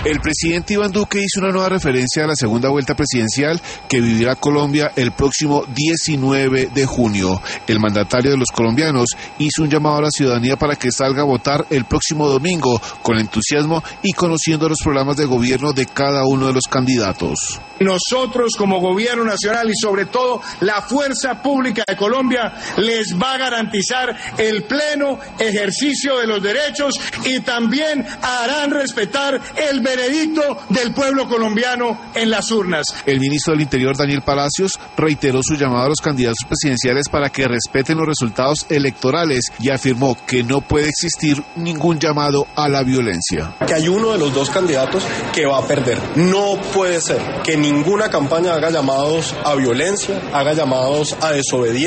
El presidente Iván Duque hizo una nueva referencia a la segunda vuelta presidencial que vivirá Colombia el próximo 19 de junio. El mandatario de los colombianos hizo un llamado a la ciudadanía para que salga a votar el próximo domingo con entusiasmo y conociendo los programas de gobierno de cada uno de los candidatos. Nosotros como gobierno nacional y sobre todo la fuerza pública de Colombia les va a garantizar el pleno ejercicio de los derechos y también harán respetar el veredicto del pueblo colombiano en las urnas. El ministro del Interior, Daniel Palacios, reiteró su llamado a los candidatos presidenciales para que respeten los resultados electorales y afirmó que no puede existir ningún llamado a la violencia. Que hay uno de los dos candidatos que va a perder. No puede ser que ninguna campaña haga llamados a violencia, haga llamados a desobediencia.